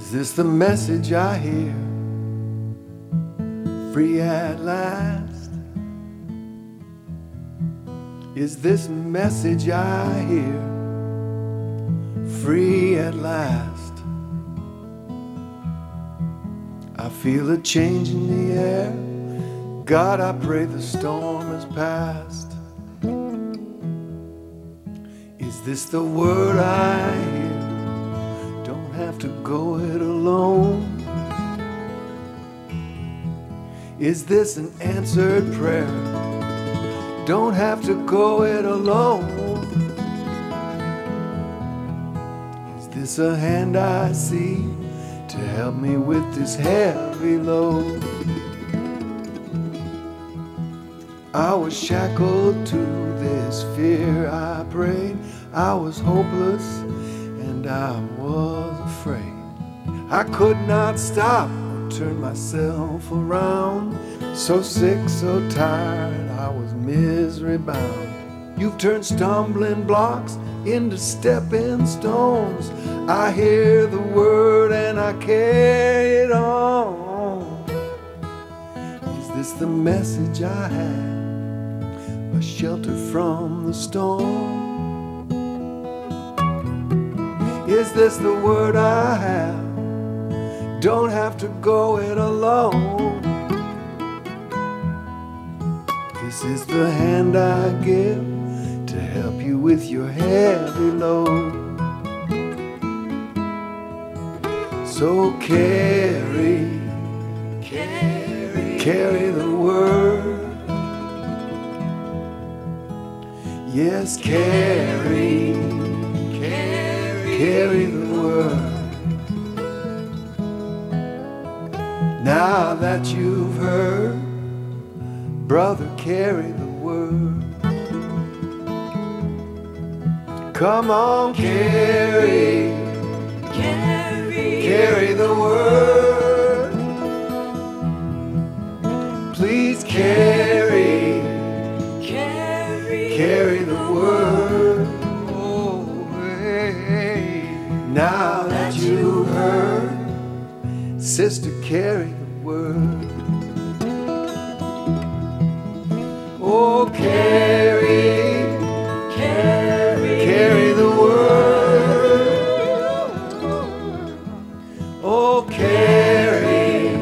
Is this the message I hear? Free at last. Is this message I hear? Free at last. I feel a change in the air. God, I pray the storm has passed. Is this the word I hear? Don't have to go it alone. Is this an answered prayer? Don't have to go it alone. Is this a hand I see to help me with this heavy load? I was shackled to this fear. I prayed, I was hopeless and I was afraid. I could not stop or turn myself around. So sick, so tired, I was misery bound. You've turned stumbling blocks into stepping stones. I hear the word and I carry it on. Is this the message I have? A shelter from the storm? Is this the word I have? Don't have to go it alone. This is the hand I give to help you with your heavy load. So carry the word. Yes, carry the word. Now that you've heard, brother, carry the word. Come on, carry the word. Please carry the word. Oh, hey. Now that you've heard, sister, carry the word. Oh, carry the word. Oh, carry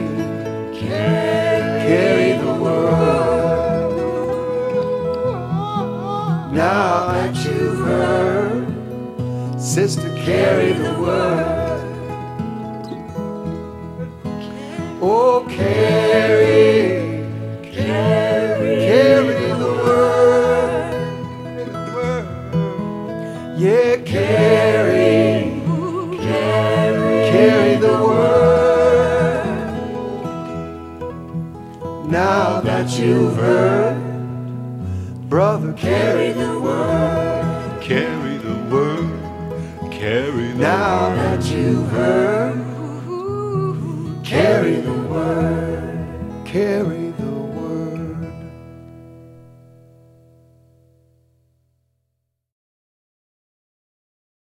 the word. Now that you've heard, sister, carry the word. Oh, carry the word. Yeah, carry the word. Now that you've heard, brother, carry the word. Carry the word. Carry the Now that you've heard, carry the word. Carry